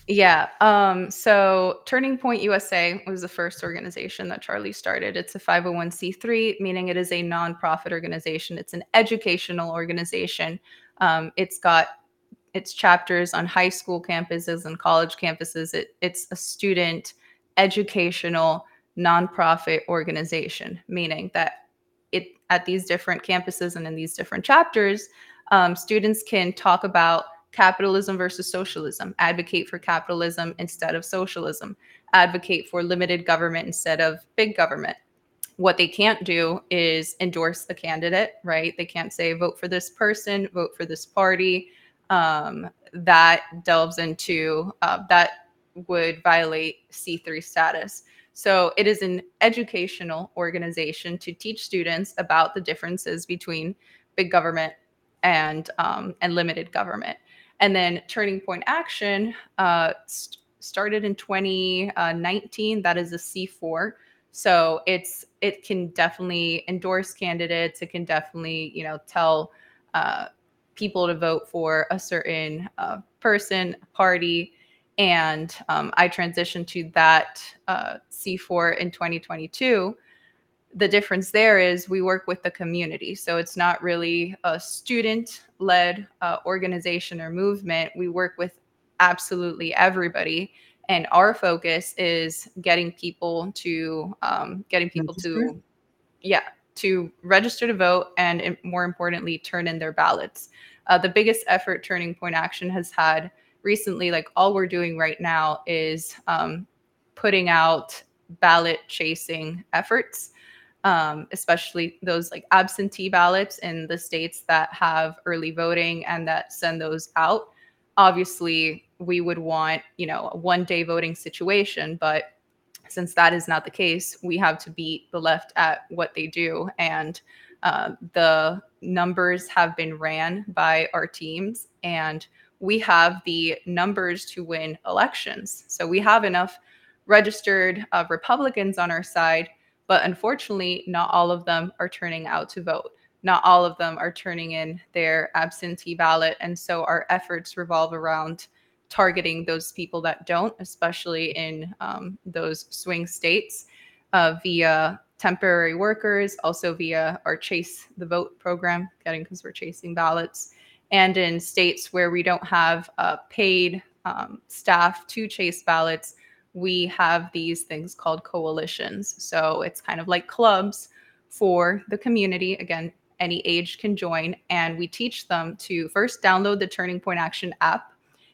Yeah. Um, so Turning Point U S A was the first organization that Charlie started. It's a five oh one c three, meaning it is a nonprofit organization. It's an educational organization. Um, it's got its chapters on high school campuses and college campuses. It, it's a student educational nonprofit organization, meaning that it at these different campuses and in these different chapters, um, students can talk about capitalism versus socialism, advocate for capitalism instead of socialism, advocate for limited government instead of big government. What they can't do is endorse a candidate, right? They can't say vote for this person, vote for this party. Um, that delves into uh, that would violate C three status. So it is an educational organization to teach students about the differences between big government and um, and limited government. And then Turning Point Action uh, st- started in twenty nineteen. That is a C four. So it's it can definitely endorse candidates. It can definitely, you know, tell uh, people to vote for a certain uh, person, party. And um, I transitioned to that uh, C four in twenty twenty-two. The difference there is we work with the community. So it's not really a student-led uh, organization or movement. We work with absolutely everybody. And our focus is getting people to um, getting people Register? to, yeah, to register to vote and more importantly, turn in their ballots. Uh, the biggest effort Turning Point Action has had recently, like all we're doing right now is um, putting out ballot chasing efforts, um, especially those like absentee ballots in the states that have early voting and that send those out. Obviously, we would want, you know, a one day voting situation, but since that is not the case, we have to beat the left at what they do. And uh, the numbers have been ran by our teams, and we have the numbers to win elections. So we have enough registered uh, Republicans on our side, but unfortunately, not all of them are turning out to vote. Not all of them are turning in their absentee ballot. And so our efforts revolve around targeting those people that don't, especially in um, those swing states, uh, via temporary workers, also via our Chase the Vote program, getting because we're chasing ballots, and in states where we don't have uh, paid um, staff to chase ballots, we have these things called coalitions. So it's kind of like clubs for the community. Again, any age can join, and we teach them to first download the Turning Point Action app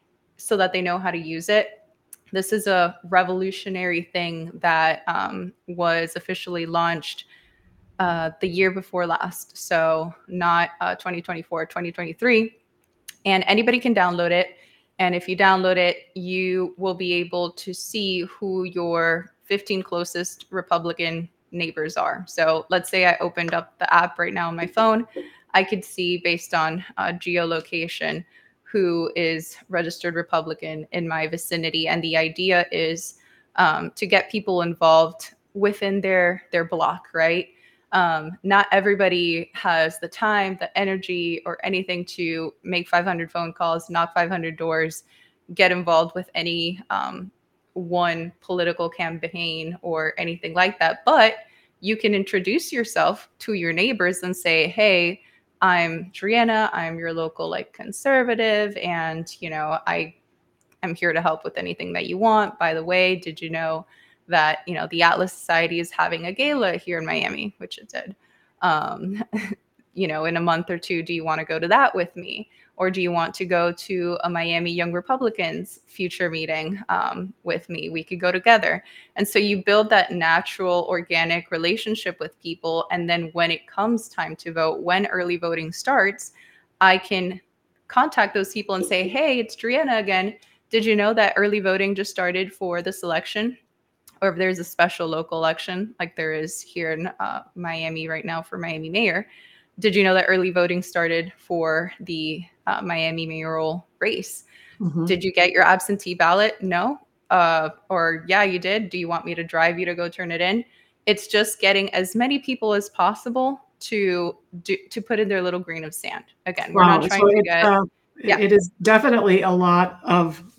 so that they know how to use it. This is a revolutionary thing that um, was officially launched uh, the year before last. So not uh, twenty twenty-four, twenty twenty-three. And anybody can download it. And if you download it, you will be able to see who your fifteen closest Republican neighbors are. So let's say I opened up the app right now on my phone. I could see based on uh, geolocation who is registered Republican in my vicinity. And the idea is um, to get people involved within their their block, right? Um, not everybody has the time, the energy, or anything to make five hundred phone calls, knock five hundred doors, get involved with any um, one political campaign or anything like that. But you can introduce yourself to your neighbors and say, hey, I'm Drianna, I'm your local like conservative, and you know, I am here to help with anything that you want. By the way, did you know that, you know, the Atlas Society is having a gala here in Miami, which it did. Um, you know, in a month or two, do you want to go to that with me? Or do you want to go to a Miami Young Republicans future meeting um, with me? We could go together. And so you build that natural, organic relationship with people. And then when it comes time to vote, when early voting starts, I can contact those people and say, hey, it's Drianna again. Did you know that early voting just started for this election? Or if there's a special local election, like there is here in uh, Miami right now for Miami mayor, did you know that early voting started for the uh, Miami mayoral race? Mm-hmm. Did you get your absentee ballot? No. Uh, or yeah, you did. Do you want me to drive you to go turn it in? It's just getting as many people as possible to do, to put in their little grain of sand. Again, we're wow, not trying so to get. Uh, yeah. It is definitely a lot of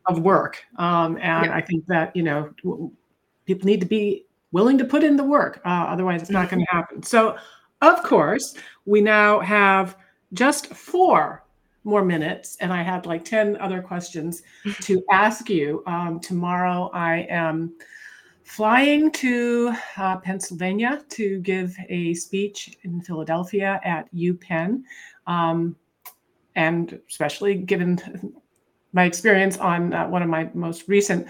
of work. Um, and Yeah. I think that, you know, w- people need to be willing to put in the work. Uh, otherwise, it's not Mhm. going to happen. So, of course, we now have just four more minutes, and I had like ten other questions to ask you. Um, tomorrow, I am flying to uh, Pennsylvania to give a speech in Philadelphia at UPenn. Um, and especially given my experience on uh, one of my most recent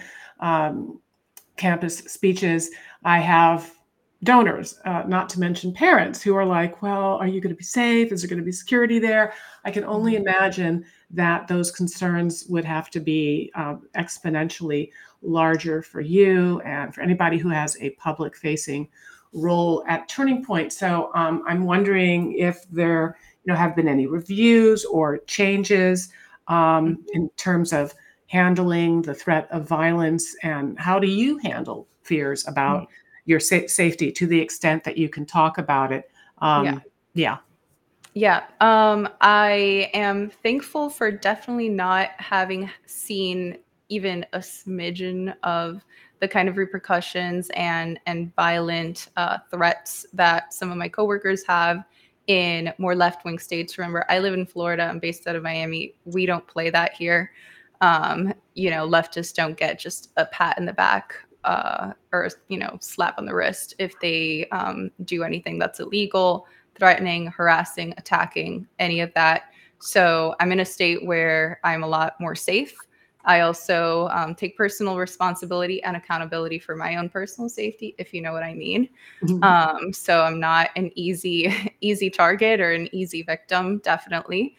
um, campus speeches, I have donors, uh, not to mention parents who are like, well, are you going to be safe? Is there going to be security there? I can only Mhm. imagine that those concerns would have to be um, exponentially larger for you and for anybody who has a public facing role at Turning Point. So um, I'm wondering if there you know, have been any reviews or changes um, in terms of handling the threat of violence, and how do you handle fears Mhm. about your sa- safety to the extent that you can talk about it? Yeah. Um, yeah. Yeah. Um, I am thankful for definitely not having seen even a smidgen of the kind of repercussions and and violent uh, threats that some of my coworkers have in more left-wing states. Remember, I live in Florida. I'm based out of Miami. We don't play that here. Um, you know, leftists don't get just a pat in the back uh, or, you know, slap on the wrist if they um, do anything that's illegal, threatening, harassing, attacking, any of that. So I'm in a state where I'm a lot more safe. I also um, take personal responsibility and accountability for my own personal safety, if you know what I mean. Mhm. Um, so I'm not an easy, easy target or an easy victim, definitely.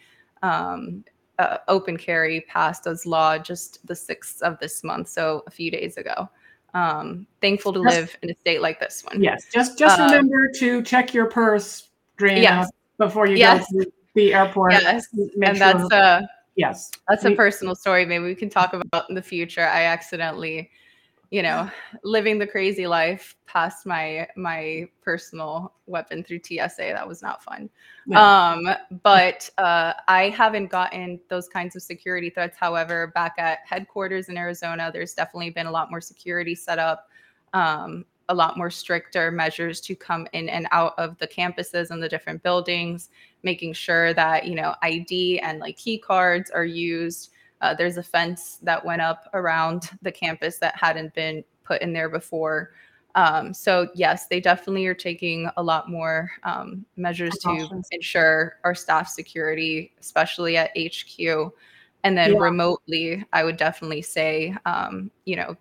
Um, uh, open carry passed as law just the sixth of this month, so a few days ago. Um, thankful to Just live in a state like this one. yes, just just Uh, remember to check your purse, Drana, yes, before you go yes, to the airport. yes, Make and that's sure. a Yes. that's a Me- personal story. Maybe we can talk about in the future. I accidentally, you know, living the crazy life past my my personal weapon through T S A. That was not fun. No. Um, but uh, I haven't gotten those kinds of security threats. However, back at headquarters in Arizona, there's definitely been a lot more security set up, um, a lot more stricter measures to come in and out of the campuses and the different buildings, making sure that, you know, I D and like key cards are used. Uh, there's a fence that went up around the campus that hadn't been put in there before. Um, so yes, they definitely are taking a lot more um, measures to Precautions. ensure our staff security, especially at H Q. And then Yeah. remotely, I would definitely say, um, you know,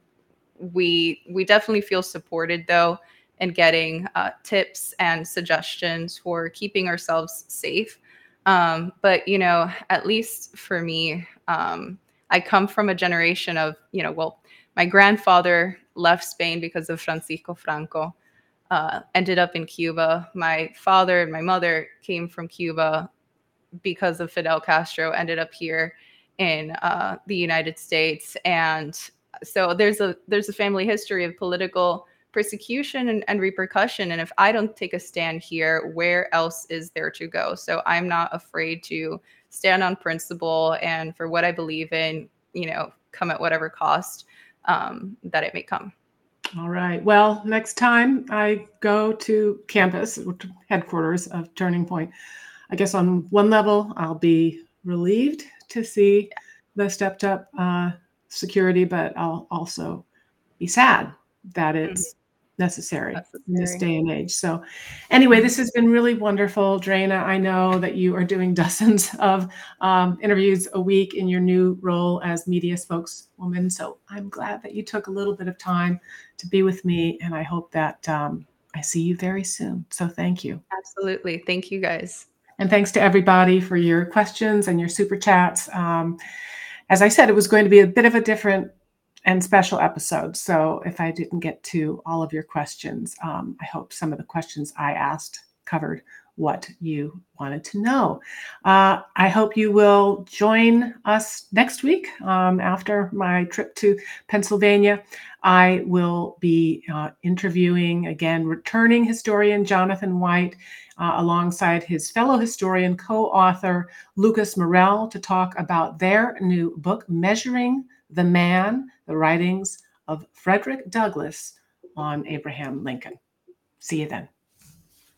we we definitely feel supported though in getting uh, tips and suggestions for keeping ourselves safe. Um, but you know, at least for me, um, I come from a generation of, you know, well, my grandfather left Spain because of Francisco Franco, uh, ended up in Cuba. My father and my mother came from Cuba because of Fidel Castro, ended up here in uh, the United States. And so there's a there's a family history of political persecution and, and repercussion. And if I don't take a stand here, where else is there to go? So I'm not afraid to stand on principle and for what I believe in, you know, come at whatever cost um, that it may come. All right. Well, next time I go to campus, headquarters of Turning Point, I guess on one level, I'll be relieved to see the stepped up uh, security, but I'll also be sad that Mhm. it's necessary in this Necessary. day and age. So, anyway, Mhm. this has been really wonderful, Drana. I know that you are doing dozens of um, interviews a week in your new role as media spokeswoman. So, I'm glad that you took a little bit of time to be with me, and I hope that um, I see you very soon. So, thank you. Absolutely. Thank you guys. And thanks to everybody for your questions and your super chats. Um, as I said, it was going to be a bit of a different and special episode. So if I didn't get to all of your questions, um, I hope some of the questions I asked covered what you wanted to know. Uh, I hope you will join us next week um, after my trip to Pennsylvania. I will be uh, interviewing, again, returning historian Jonathan White uh, alongside his fellow historian, co-author Lucas Morel, to talk about their new book, Measuring The Man, The Writings of Frederick Douglass on Abraham Lincoln. See you then.